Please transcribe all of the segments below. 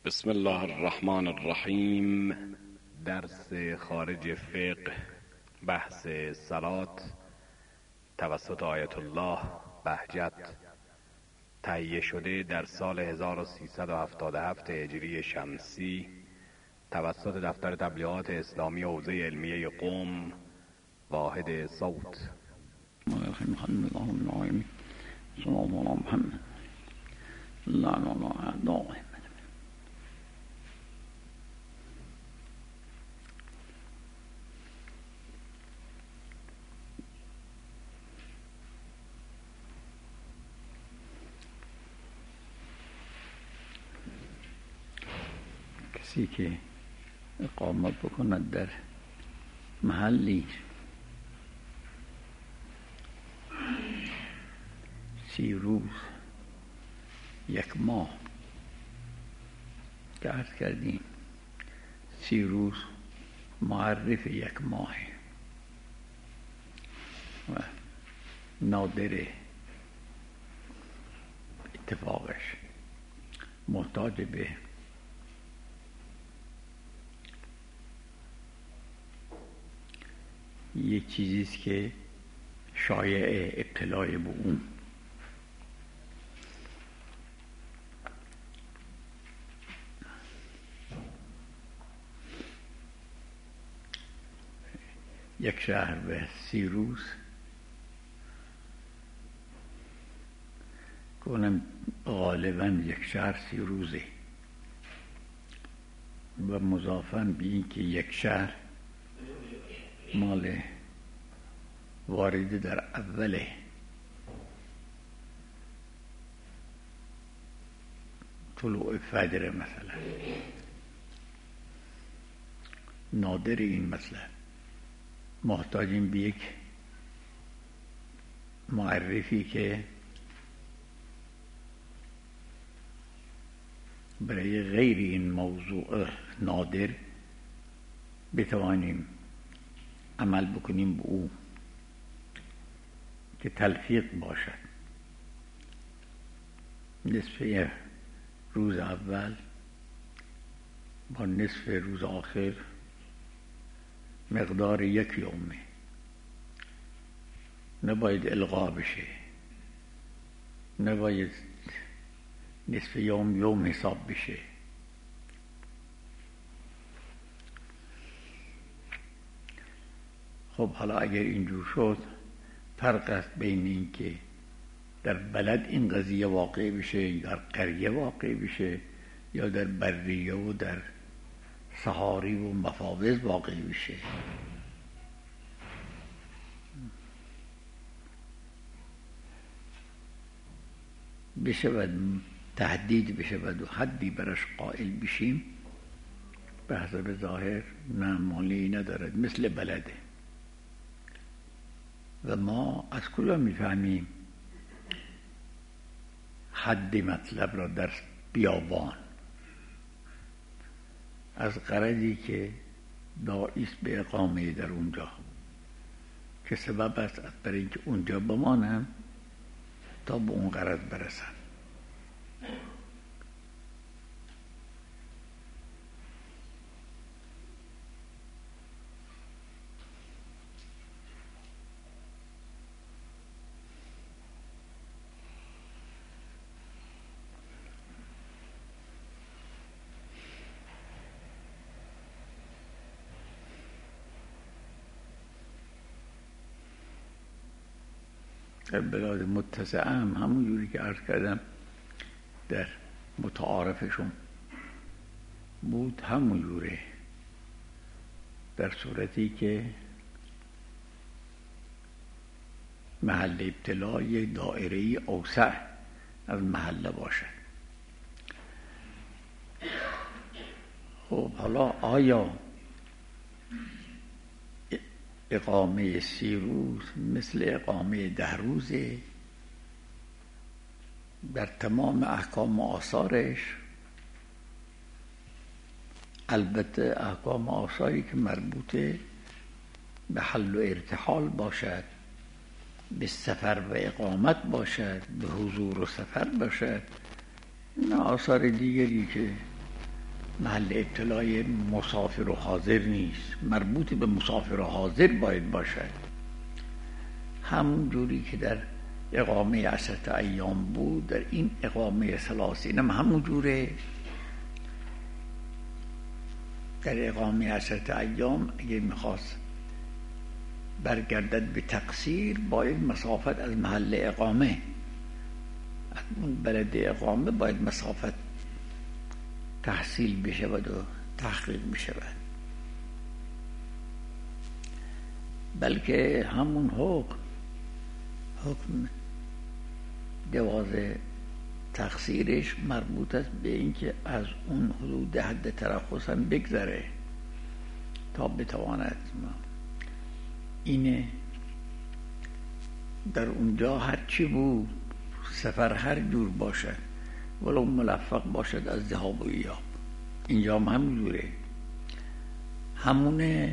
بسم الله الرحمن الرحیم. درس خارج فقه، بحث صلات توسط آیت الله بهجت، تهیه شده در سال 1377 هجری شمسی توسط دفتر تبلیغات اسلامی حوزه علمیه قم، واحد صوت. کسی که اقامت بکند در محلی 30 روز، 1 ماه که عرض کردیم 30 روز معرف 1 ماه و نادر اتفاقش محتاج به یک چیزیست که شایع ابتلای به اون. یک شهر به 30 روز کنم، غالبا یک شهر 30 روزه و مضافاً به این که یک شهر مال وارد در اول طلوع فجر مثلا، نادر این مثلا محتاجیم به یک معرفی که برای غیر این موضوع نادر بتوانیم عمل بکنیم به او، که تلفیق باشد. نصف روز اول با نصف روز آخر مقدار 1 یومه، نباید الغا بشه، نباید نصف یوم حساب بشه. خب حالا اگر اینجور شد، فرق است بین این که در بلد این قضیه واقع بشه یا در قریه واقع بشه یا در بریه و در صحاری و مفاوض واقع بشه. بشود تهدید بشود و حدی برش قائل بشیم، به حسب ظاهر نه مانعی ندارد، مثل بلده. و ما از کجا میفهمیم حد مطلب را در بیابان؟ از غرضی که داعیست به اقامه در اونجا، که سبب است برای اینکه اونجا بمانم تا به اون غرض برسم. در بلاد متسعه همون جوری که عرض کردم در متعارفشون بود، همون جوره، در صورتی که محل ابتلا یک دائره اوسع از محله باشد. خب حالا آیا اقامه 30 روز مثل اقامه 10 روزه در تمام احکام و آثارش؟ البته احکام و آثاری که مربوط به حل و ارتحال باشد، به سفر و اقامت باشد، به حضور و سفر باشد، نه آثار دیگری که محل ابتلای مسافر و حاضر نیست، مربوط به مسافر و حاضر باید باشد. همون جوری که در اقامه 10 ایام بود، در این اقامه 30 هم همون جوره. در اقامه 10 ایام اگه میخواست برگردد به تقصیر، باید مسافت از محل اقامه، از اون بلد اقامه باید مسافت تحصیل بشود و تحقیق بشود. بلکه همون حکم جواز تقصیرش مربوط است به اینکه از اون حدود حد ترخص هم بگذره تا بتواند اینه. در اونجا هر چی بود، سفر هر جور باشد ولو ملفق باشد از ذهاب و ایاب، اینجا هم همون جوره. همونه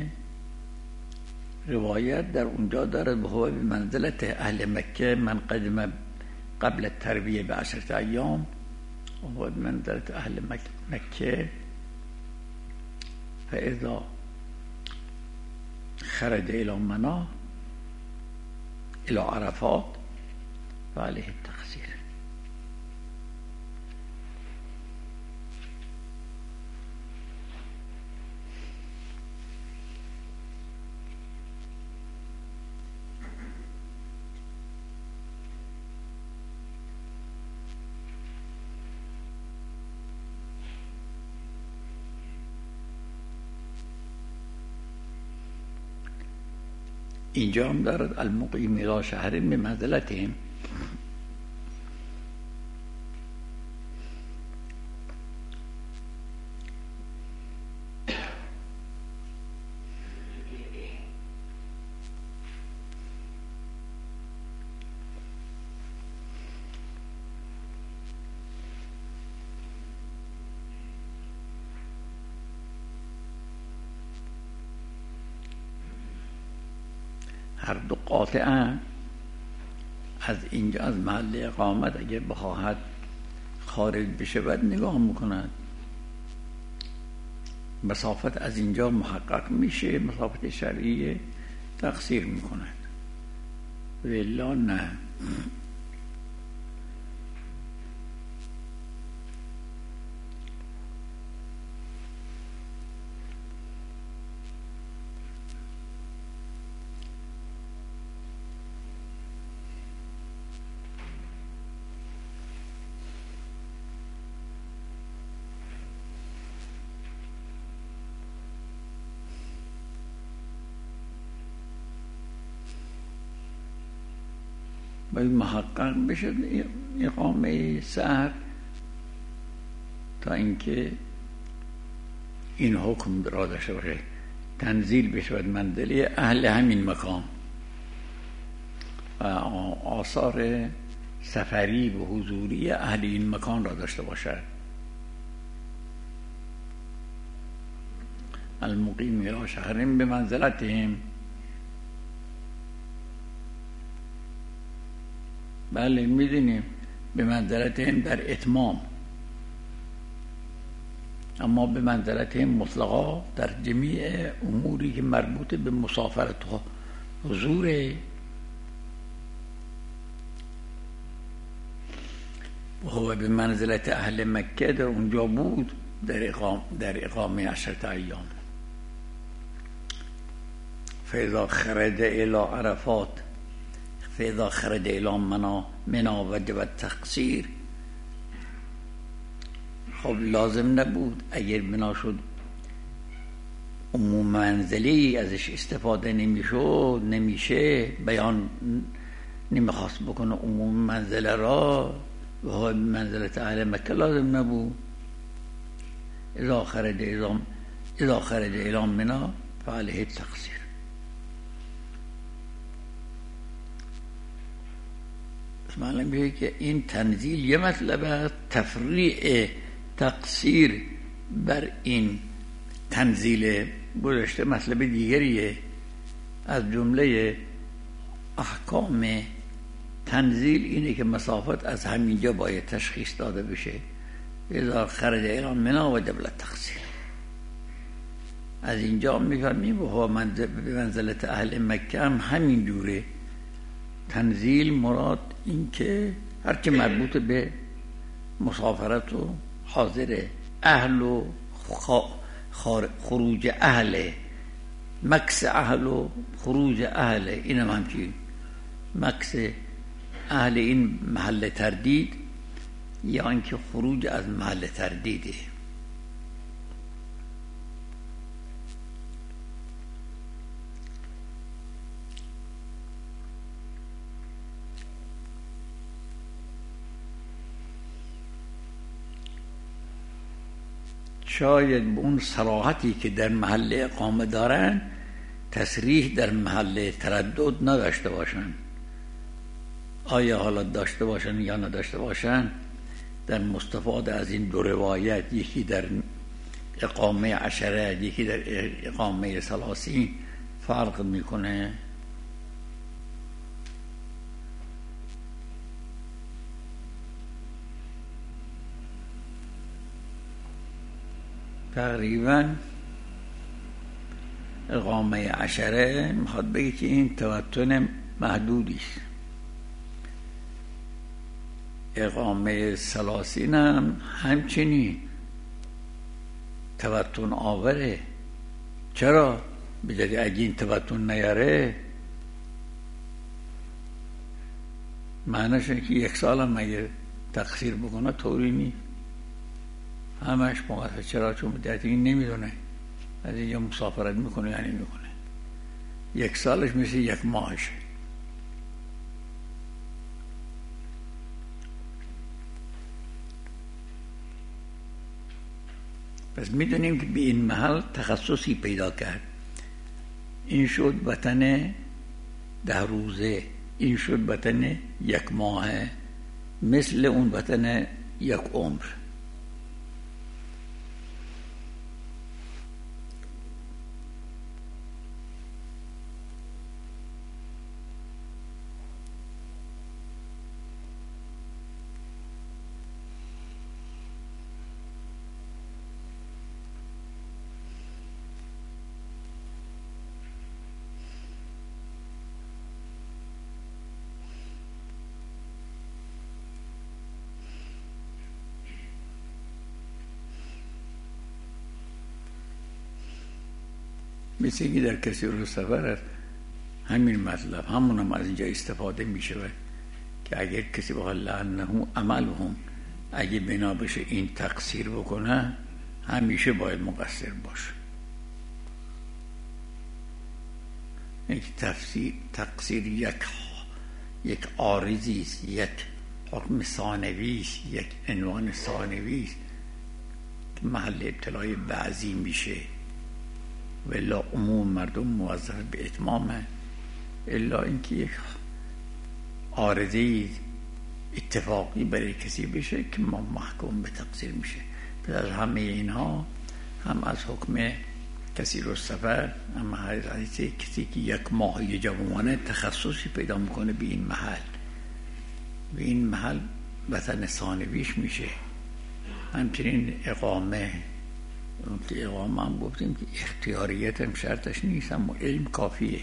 روایت در اونجا دارد به هو بمنزلت اهل مکه من قدم قبل التربیه به 10 ایام و هو بمنزلت اهل مکه فاذا خرج الى منى الى عرفات فعليه التقصير. اینجا هم دارد المقیم الی شهر به منزلتهم، هر دو قاطعا از اینجا از محل اقامت اگه بخواهد خارج بشه باید نگاه میکند، مسافت از اینجا محقق میشه، مسافت شرعی تقصیر میکند، ولی نه. باید محقق بشد اقامه سحر تا اینکه این حکم را داشته باشه، تنزیل بشود منزله اهل همین مکان و آثار سفری و حضوری اهل این مکان را داشته باشد. المقیم الی شهرهم به منزلتهم، بله میدونیم به منزلتهم در اتمام، اما به منزلتهم مطلقا در جمیع اموری که مربوط به مسافرت و حضور و هو به منزلت اهل مکه در اونجا بود در اقامه 10 ایام. فاذا خرج الى عرفات فاذا خرج الى منى وجب التقصیر. خب لازم نبود اگر بنا شد عموم منزلی ازش استفاده نمیشه بیان نمیخواست بکنه عموم منزله را و ها منزلت اهل مکه لازم نبود. اذا خرج الى منى فعليه التقصیر. معلوم میشه که این تنزیل یه مطلب است، تفریع تقصیر بر این تنزیل گذشته مطلب دیگریه. از جمله احکام تنزیل اینه که مسافت از همینجا باید تشخیص داده بشه اذا خرج الى منا وجب التقصیر. از اینجا میفهمیم و به منزلت اهل مکه هم همین جوره. تنزیل مراد این که هرچه مربوط به مسافرت و حاضره، اهل و خروج اهل، مکس اهل و خروج اهل، این هم همچین مکس اهل این محل تردید یا اینکه خروج از محل تردیده. شاید به اون صراحتی که در محل اقامه دارن تصریح در محل تردد نداشته باشن. آیا حالا داشته باشن یا نداشته باشن، در مستفاد از این دو روایت، یکی در اقامه عشره یکی در اقامه ثلاثین، فرق میکنه. تقریبا اقامه عشره میخواد بگه که این توتن محدودی است. اقامه ثلاثین هم همچنین توتن آوره. چرا؟ بجدی اگه این توتن نیاره معنیش اینه که یک سال هم اگه تقصیر بکنه طوری نیست، همش مقصر. چرا؟ چون مدت این نمیدونه از اینجا مسافرت میکنه یعنی میکنه، یک سالش مثل یک ماهشه. پس میدونیم که به این محل تخصصی پیدا کرد. این شد وطن 10 روزه، این شد وطن 1 ماهه، مثل اون وطن 1 عمر. مثل که در کثیر السفر همین مطلب همون هم از اینجا استفاده می شود که اگر کسی بخواد لعنه عملهم، اگه بنا بشه این تقصیر بکنه همیشه باید مقصر باشه. تقصیر یک عارضی است، یک حکم ثانوی است، یک عنوان ثانوی است که محل ابتلای بعضی میشه و الا عموم مردم موظف به اتمامه، الا اینکه یک عارضه اتفاقی برای کسی بشه که ما محکوم به تقصیر میشه. پس از همه اینها، هم از حکم کثیر السفر، هم از کسی که 1 ماه یه جا بمانه تخصصی پیدا میکنه به این محل، به این محل وطن ثانویش میشه. همچنین اقامه هم گفتیم که اختیاریت هم شرطش نیست، اما علم کافیه.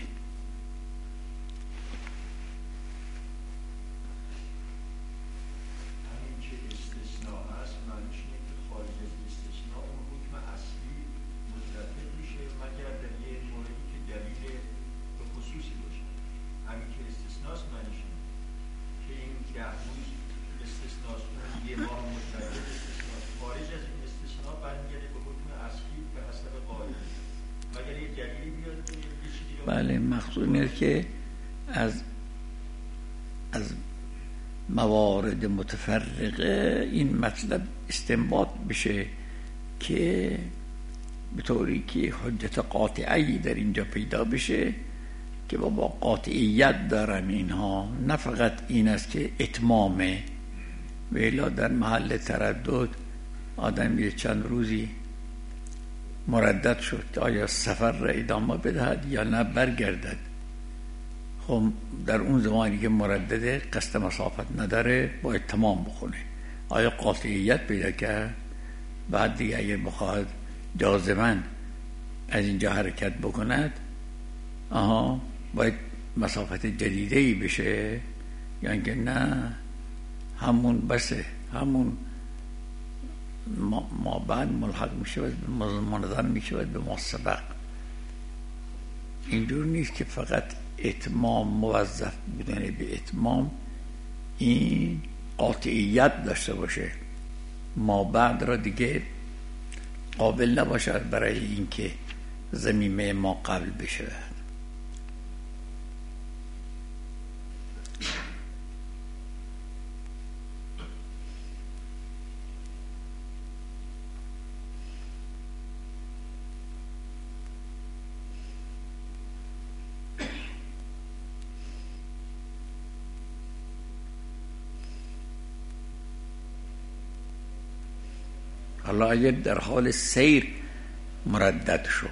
بله، مقصود اینه که از موارد متفرقه این مطلب استنباط بشه که به طوری که حجت قاطعی در اینجا پیدا بشه که با قاطعیت دارن اینها، نه فقط این است که اتمامه. ولی در محل تردد آدم یه چند روزی مردد شد، آیا سفر را ادامه بدهد یا نه برگردد. خب در اون زمانی که مردده قصد مسافت نداره باید تمام بخونه، آیا قاطعیت پیدا کرد؟ بعد دیگه اگر بخواد جازماً از اینجا حرکت بکند باید مسافت جدیده‌ای بشه، یا اینکه نه همون بسه، همون ما بعد ملحق میشه و منظم میشه به ما سبق. اینجور نیست که فقط اتمام، موظف بودن به اتمام این قاطعیت داشته باشه، ما بعد را دیگه قابل نباشد برای اینکه ضمیمه ما قبل بشه. حالا اگر در حال سیر مردد شد،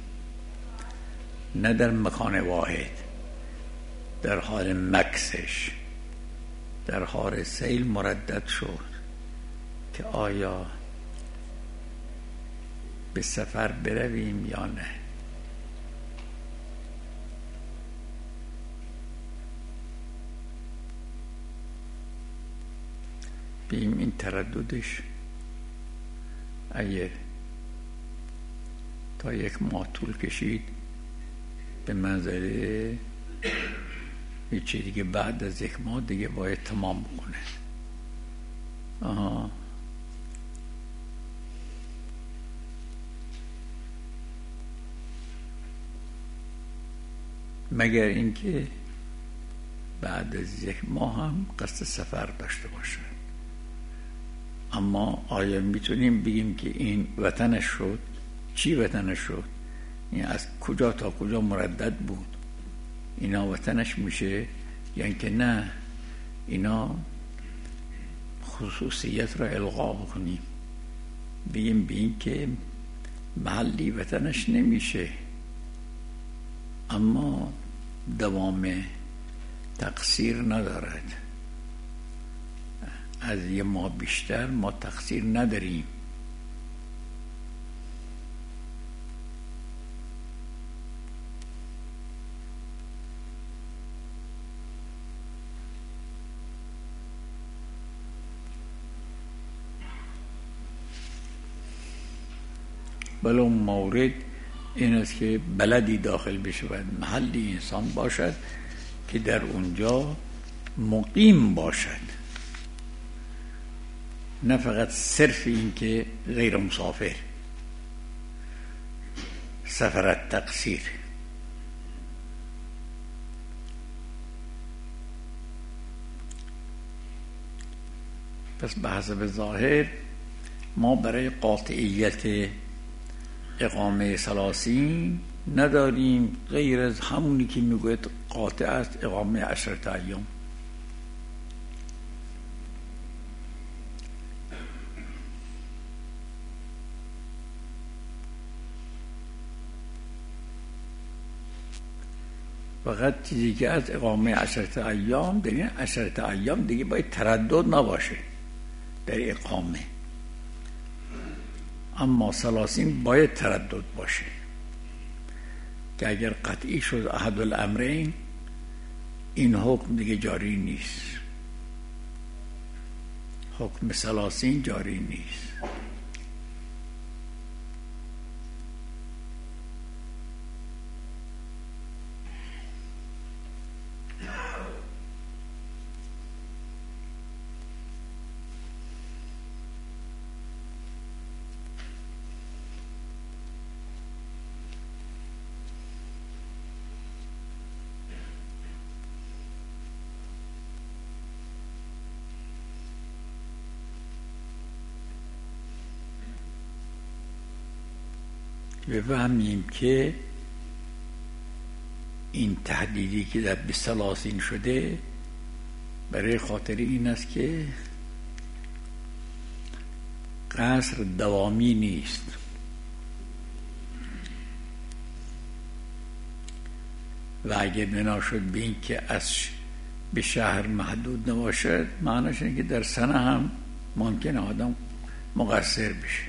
نه در مکان واحد، در حال مکسش، در حال سیر مردد شد که آیا به سفر برویم یا نه. بیم این ترددش اگر تا 1 ماه طول کشید، به منظره هیچی دیگه بعد از 1 ماه دیگه باید تمام بکنه. مگر اینکه بعد از 1 ماه هم قصد سفر داشته باشه. اما آیا میتونیم بگیم که این وطنش شد؟ چی وطنش شد؟ این از کجا تا کجا مردد بود اینا وطنش میشه، یا اینکه نه اینا خصوصیت را الغا بکنیم، بگیم به این که محلی وطنش نمیشه اما دوام تقصیر ندارد، از 1 ماه بیشتر ما تقصیر نداریم. بله اون مورد این است که بلدی داخل بشه و محلی انسان باشد که در اونجا مقیم باشد، نه فقط صرف این که غیر مسافر، سفرت تقصیر. پس به حسب ظاهر ما برای قاطعیت اقامه 30 نداریم غیر از همونی که میگوید قاطع است، اقامه 10 ایام. فقط چیزی که از اقامه 10 ایام، در این 10 ایام دیگه باید تردد نباشه در اقامه، اما 30 باید تردد باشه که اگر قطعی شد احد الامرین این حکم دیگه جاری نیست، حکم 30 جاری نیست. بفهمیم که این تهدیدی که در 30 شده برای خاطر این است که قصر دوامی نیست و اگر بنا شد به این که از به شهر محدود نباشد، معنیش اینه که در سنه هم ممکنه آدم مقصر بشه.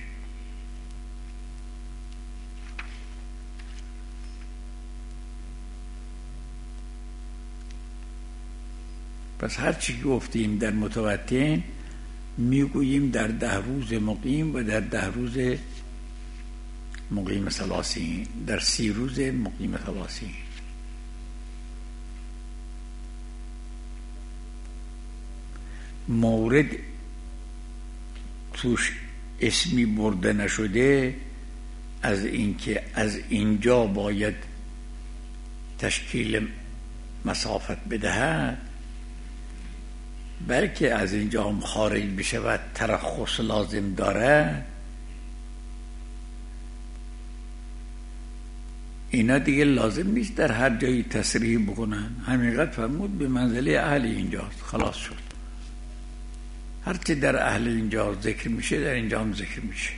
پس هر چی گفتیم در متوتن میگوییم در 10 روز مقیم و در 10 روز مقیم ثلاثین، در 30 روز مقیم ثلاثین. مورد توش اسمی برده نشده از اینکه از اینجا باید تشکیل مسافت بدهد، بلکه از اینجا هم خارج بشه و ترخص لازم داره، اینا دیگه لازم نیست در هر جایی تصریح بکنن. همینقدر فرمود به منزله اهل اینجاست، خلاص شد. هرچی در اهل اینجا ذکر میشه در اینجا هم ذکر میشه.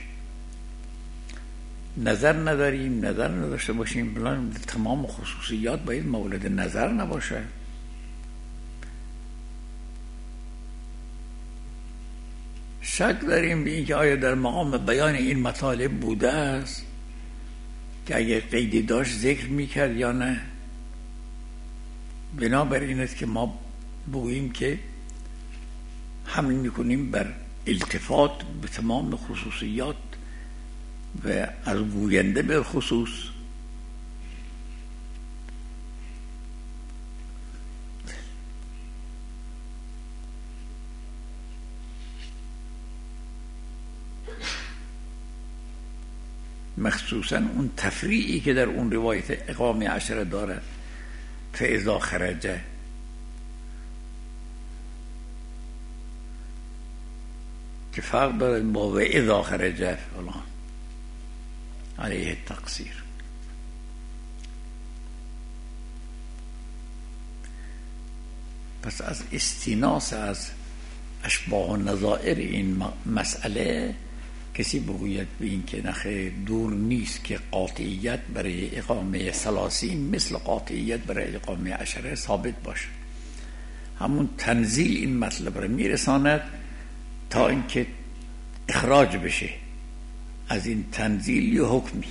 نظر نداریم، نظر نداشته باشیم، بلان تمام خصوصیات باید مورد نظر نباشه. شک داریم به اینکه آیا در مقام بیان این مطالب بوده است که اگه قیدی داشت ذکر میکرد یا نه. بنابراین است که ما بگوییم که حمل میکنیم بر التفات به تمام خصوصیات و از گوینده به خصوص. مخصوصا اون تفریعی که در اون روایت اقامه عشره دارد، فاذا خرجه، که فرق دارد با و اذا خرجه فلان علیه التقصیر. پس از استیناس از اشباح و نظائر این مسئله کسی بگوید به این که نخیر دور نیست که قاطعیت برای اقامه ثلاثین مثل قاطعیت برای اقامه عشره ثابت باشه. همون تنزیل این مطلب را میرساند تا اینکه اخراج بشه از این تنزیل یا حکمی.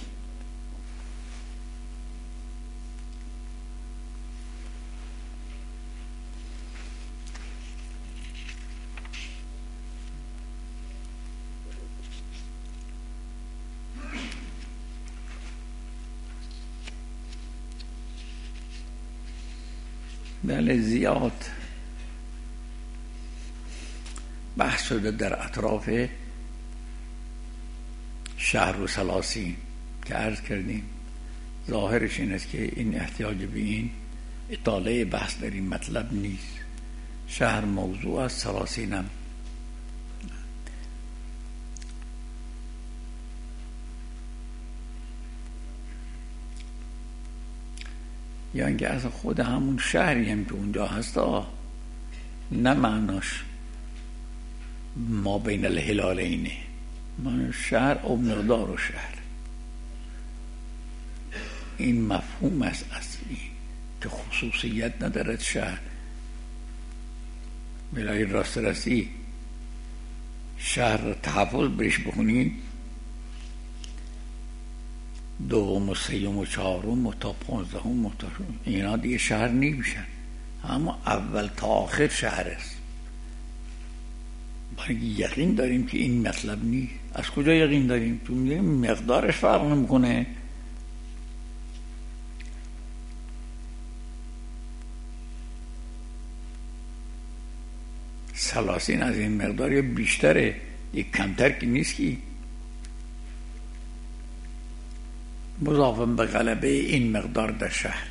بله، زیاد بحث شده در اطراف شهر و ثلاثین که عرض کردیم. ظاهرش این است که این احتیاج به این اطاله بحث در این مطلب نیست. شهر موضوع است، ثلاثین هم. یا اینکه از خود همون شهری هم که اونجا هست نه معناش ما بین الهلالینه، معنی شهر او مقدار و شهر. این مفهوم است اصلی که خصوصیت ندارد شهر. بلای راست راستی شهر تحفظ برش بخونین، دوم و سیوم و چهارم و تا 15 اینا دیگه شهر نمیشن، اما اول تا آخر شهر است. باید یقین داریم که این مطلب نیست. از کجا یقین داریم؟ تو میگیم مقدارش فرق نمیکنه. ثلاثین از این مقدار یا بیشتره، یک کمتر که نیست که. مضافاً به غلبه این مقدار در شهر.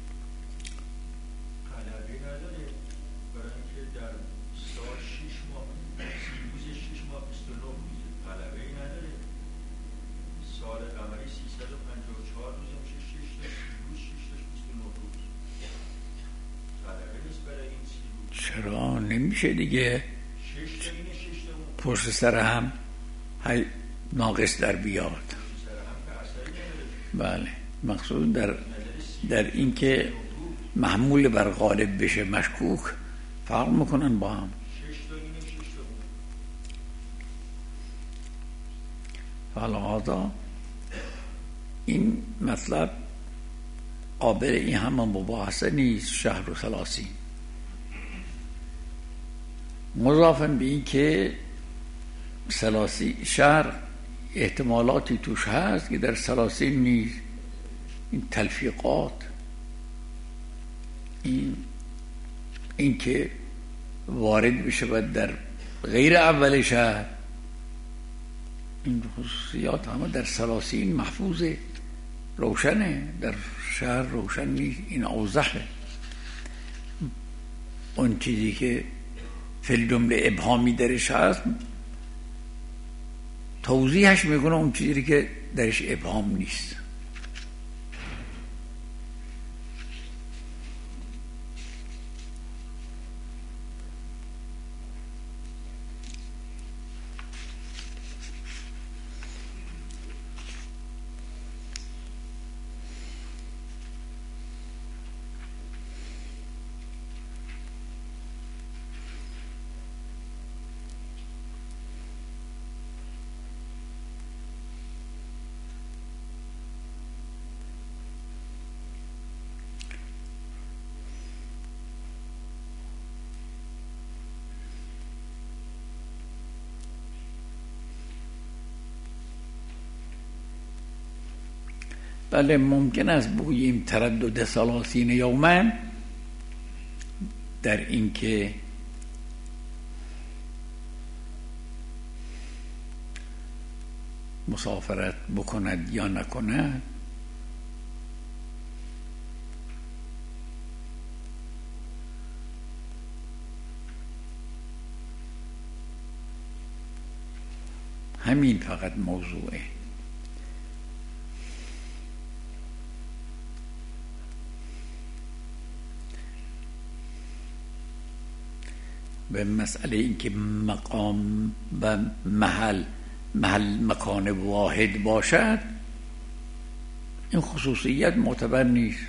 غلبه نداره، برای اینکه در سال 6 ماه 30 روز 6 ماه 29 روز غلبه نداره. سال قمری 354 روز میشه 6 تا 30 روز 6 تا 29 روز. غلبه نیست برای این 30 روز. چرا نمیشه دیگه 6 تا اینه 6 تا اون. پشت سر هم ناقص در بیاد. بله، مقصود در این که محمول بر غالب بشه مشکوک فرق میکنن با هم. فلهذا این مطلب قابل این همه مباحثه نیست. شهر و ثلاثین مضافن به این که شهر احتمالاتی توش هست که در ثلاثین نیست. این تلفیقات، این که وارد بشه و در غیر اول شهر، این خصوصیات همه در ثلاثین محفوظه، روشنه. در شهر روشن نیست. این اوضحه. اون چیزی که فی الجمله ابهامی درش هست توضیحش میکنه اون چیزی که درش ابهام نیست. بله ممکن است بگوییم تردد ثلاثین یوما در این که مسافرت بکند یا نکند. همین فقط موضوعه. به مسئله اینکه مقام و محل مکان واحد باشد، این خصوصیت معتبر نیست.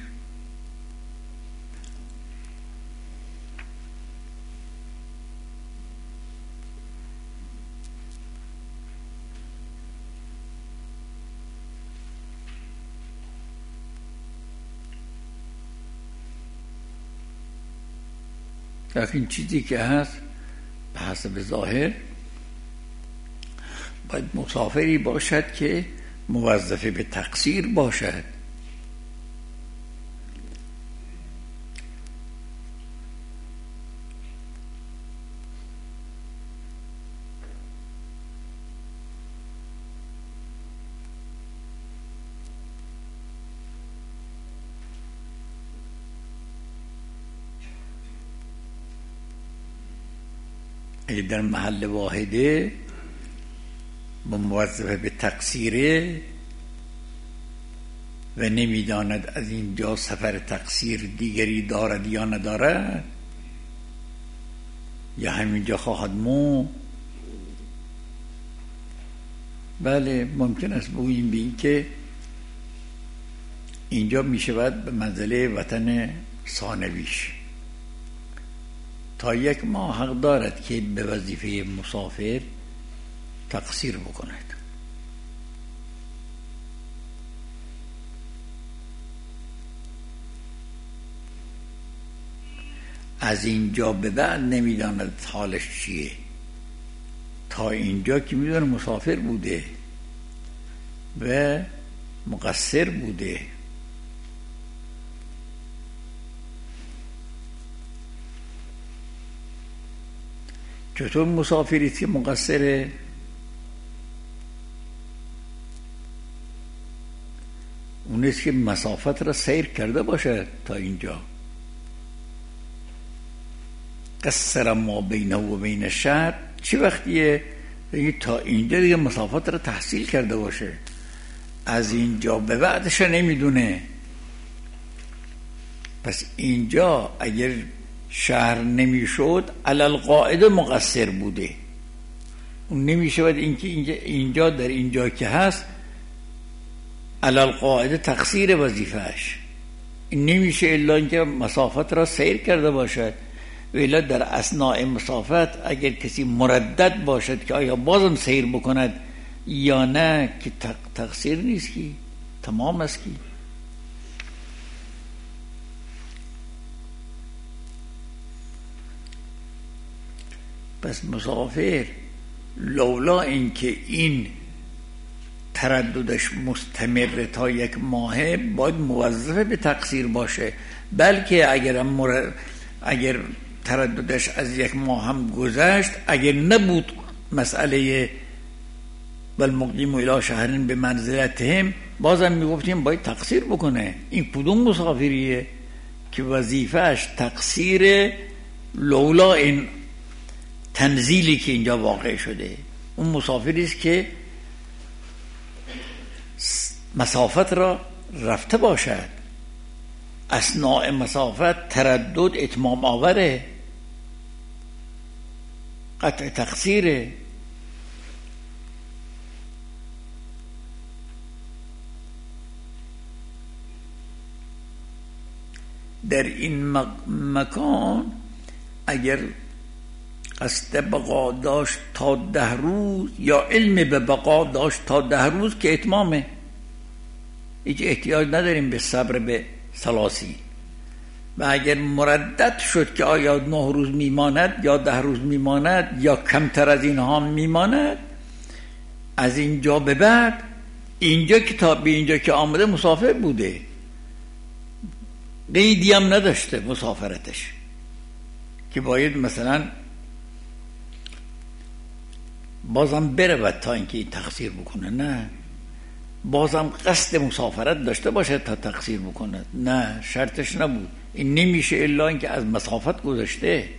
لیکن چیزی که هست به حسب ظاهر باید مسافری باشد که موظف به تقصیر باشد. اگه در محل واحده با موظف به تقصیره و نمیداند از اینجا سفر تقصیر دیگری دارد یا ندارد یا همینجا خواهد مون، بله ممکن است بگوییم به این که اینجا میشود به منزله وطن ثانویش. تا 1 ماه حق دارد که به وظیفه مسافر تقصیر بکند. از اینجا به بعد نمیداند حالش چیه. تا اینجا که میدونه مسافر بوده و مقصر بوده. چطور مسافری که مقصره؟ اونیست که مسافت را سیر کرده باشه تا اینجا. قصر ما بینه و بین شهر چی وقتیه؟ تا اینجا دیگه مسافت را تحصیل کرده باشه. از اینجا به بعدش نمیدونه. پس اینجا اگر شهر نمیشد علل قاعده مقصر بوده. اون نمیشود اینکه اینجا در اینجا که هست علل قاعده تقصیر وظیفهش. این نمیشه الا اینکه مسافت را سیر کرده باشد. و الا در اثناء مسافت اگر کسی مردد باشد که آیا بازم سیر بکند یا نه که تقصیر نیست کی، تمام است کی. پس مسافر لولا اینکه این ترددش مستمر تا یک ماهه باید موظف به تقصیر باشه، بلکه اگر ترددش از یک ماه هم گذشت، اگر نبود مسئله والمقیم الی شهرین به منزلتهم، بازم میگفتیم باید تقصیر بکنه. این کدوم مسافریه که وظیفهش تقصیر لولا این تنزیلی که اینجا واقع شده؟ اون مسافری است که مسافت را رفته باشد، اثناء مسافت تردد اتمام آوره، قطع تقصیره. در این مکان اگر قصد بقا داشت تا 10 روز یا علم به بقا داشت تا 10 روز که اتمامه، هیچ احتیاج نداریم به صبر به 30. و اگر مردد شد که آیا 9 روز میماند یا 10 روز میماند یا کمتر از اینها میماند، از اینجا به بعد اینجا که تا به اینجا که آمده مسافر بوده، قیدی هم نداشته مسافرتش که باید مثلا بازم برود تا اینکه این تقصیر بکنه. نه، بازم قصد مسافرت داشته باشه تا تقصیر بکنه. نه، شرطش نبود. این نمیشه الا اینکه از مسافت گذشته.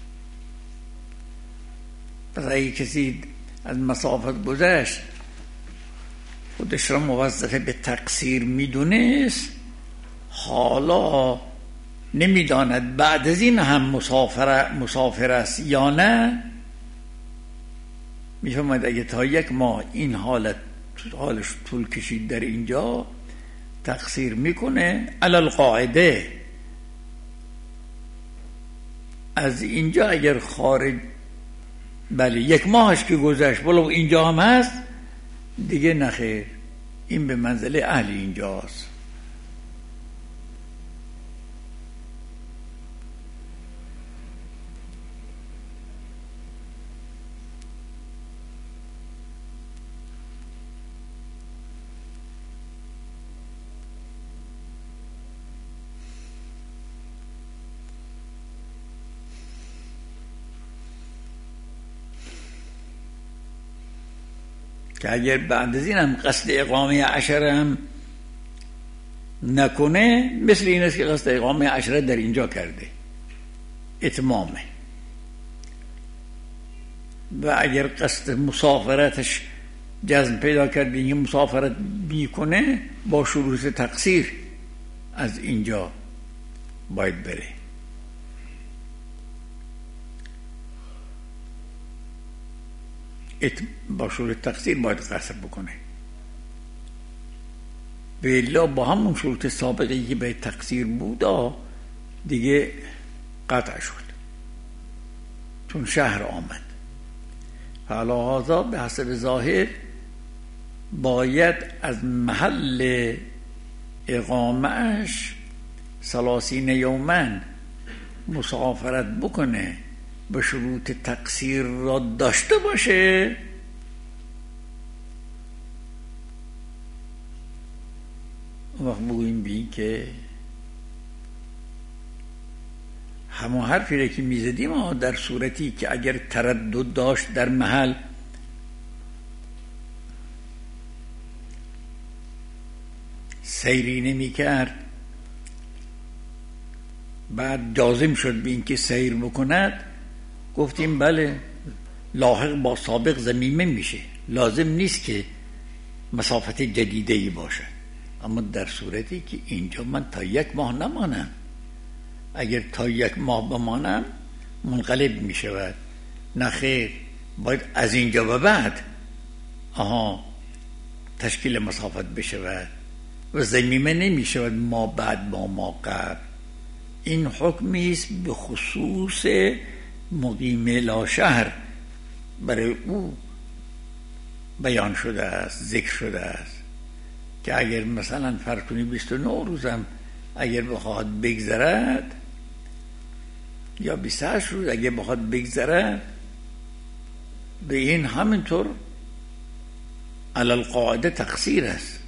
پس اگه کسی از مسافت گذشت خودش را موظف به تقصیر میدونست، حالا نمیداند بعد از این هم مسافر است یا نه، میفهمد اگه تا 1 ماه این حالش طول کشید در اینجا تقصیر میکنه. علی القاعده از اینجا اگر خارج، بله 1 ماهش که گذشت ولو اینجا هم هست دیگه نخیر، این به منزله اهل اینجاست. که اگر بعد از این هم قصد اقامه 10 هم نکنه، مثل این است که قصد اقامه 10 در اینجا کرده، اتمامه. و اگر قصد مسافرتش جزم پیدا کرده این مسافرت میکنه، با شروط تقصیر از اینجا باید بره. با شروط تقصیر باید قصد بکنه، ولی با همون شروط سابقی که به تقصیر بود دیگه قطع شد، چون شهر آمد. حالا هذا به حسب ظاهر باید از محل اقامهش 30 یوما مسافرت بکنه، به شروط تقصیر را داشته باشه، وقت بگوییم بین که همون حرفی را که میزدیم در صورتی که اگر تردد داشت در محل، سیری نمی کرد، بعد جازم شد به این که سیر بکند، گفتیم بله لاحق با سابق ضمیمه میشه، لازم نیست که مسافت جدیده‌ای باشه. اما در صورتی که اینجا من تا 1 ماه نمانم، اگر تا 1 ماه بمانم منقلب میشود. نخیر، باید از اینجا به بعد تشکیل مسافت بشود و ضمیمه نمیشود ما بعد با ما قبل. این حکمی است به خصوص مقیم لا شهر، برای او بیان شده است، ذکر شده است که اگر مثلا فرض کنی 29 روزم اگر بخواد بگذرد یا 28 روز اگر بخواد بگذرد، به این همینطور علی القاعده تقصیر است.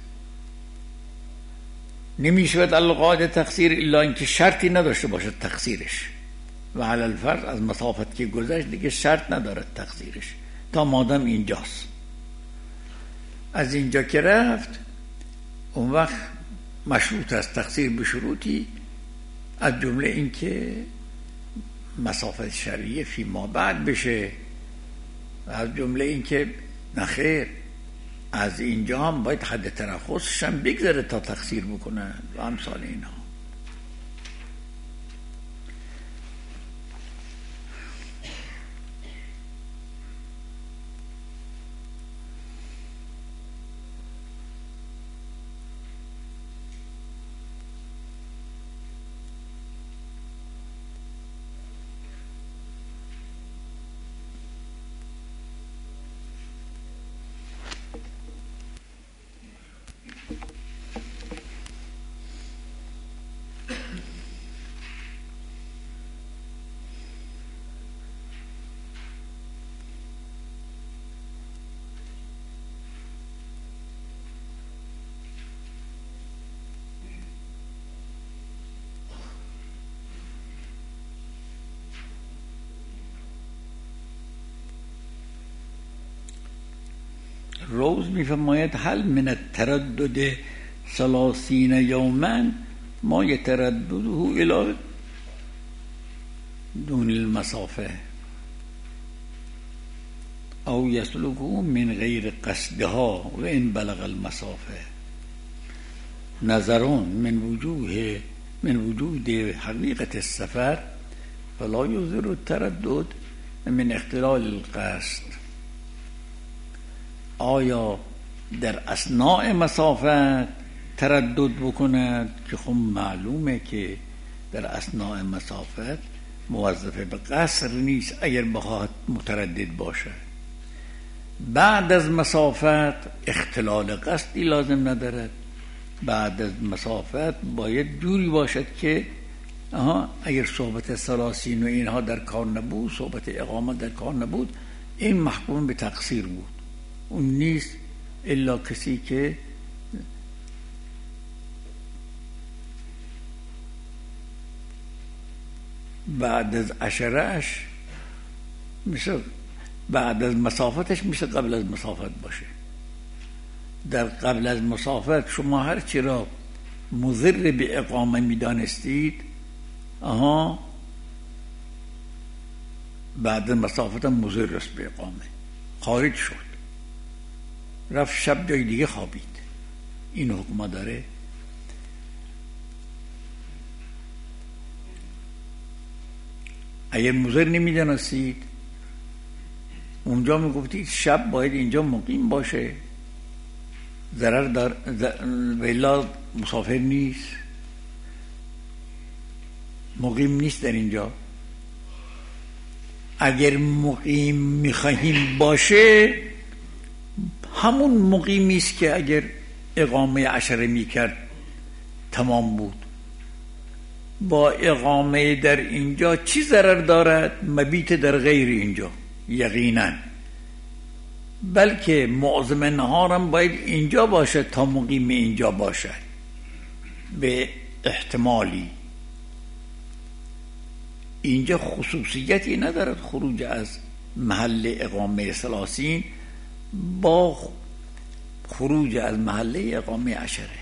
نمیشود علی القاعده تقصیر الا اینکه شرطی نداشته باشد تقصیرش، و علی الفرض از مسافت که گذشت دیگه شرط ندارد تقصیرش تا مادام اینجاست. از اینجا که رفت اون وقت مشروط است تقصیر به شروطی، از جمله اینکه مسافت شرعیه فی ما بعد بشه، از جمله اینکه نخیر از اینجا هم باید حد ترخصش هم بگذره تا تقصیر بکنن و امثال اینها. روز میفرماید هل من التردد 30 یوما ما یتردده الی دون المسافه او یسلکه من غیر قصدها و ان بلغ المسافه نظرون من وجود حقیقت السفر فلا یضر التردد من اختلال القصد. آیا در اثناء مسافت تردد بکند که خب معلومه که در اثناء مسافت موظفه به قصر نیست اگر بخواهد متردد باشد. بعد از مسافت اختلال قصدی لازم ندارد. بعد از مسافت باید جوری باشد که اگر صحبت 30 و اینها در کار نبود، صحبت اقامت در کار نبود، این محکوم به تقصیر بود. اون نیست الا کسی که بعد از عشرهش مثل بعد از مسافتش مثل قبل از مسافت باشه. در قبل از مسافت شما هر چی را مضر به اقامه میدانستید، بعد از مسافت هم مضر است به اقامه. خارج شد، رفت شب جای دیگه خوابید. این حکم داره. اگر مضر نمیدانستید اونجا میگفتید شب باید اینجا مقیم باشه، ضرر دار ولی مسافر نیست، مقیم نیست در اینجا. اگر مقیم میخواهیم باشه همون مقیمی است که اگر اقامه عشره میکرد تمام بود. با اقامه در اینجا چی ضرر دارد؟ مبیت در غیر اینجا یقینا، بلکه معظم نهارم باید اینجا باشد تا مقیم اینجا باشد به احتمالی. اینجا خصوصیتی ندارد خروج از محل اقامه 30 با خروج از محله اقامه عشره.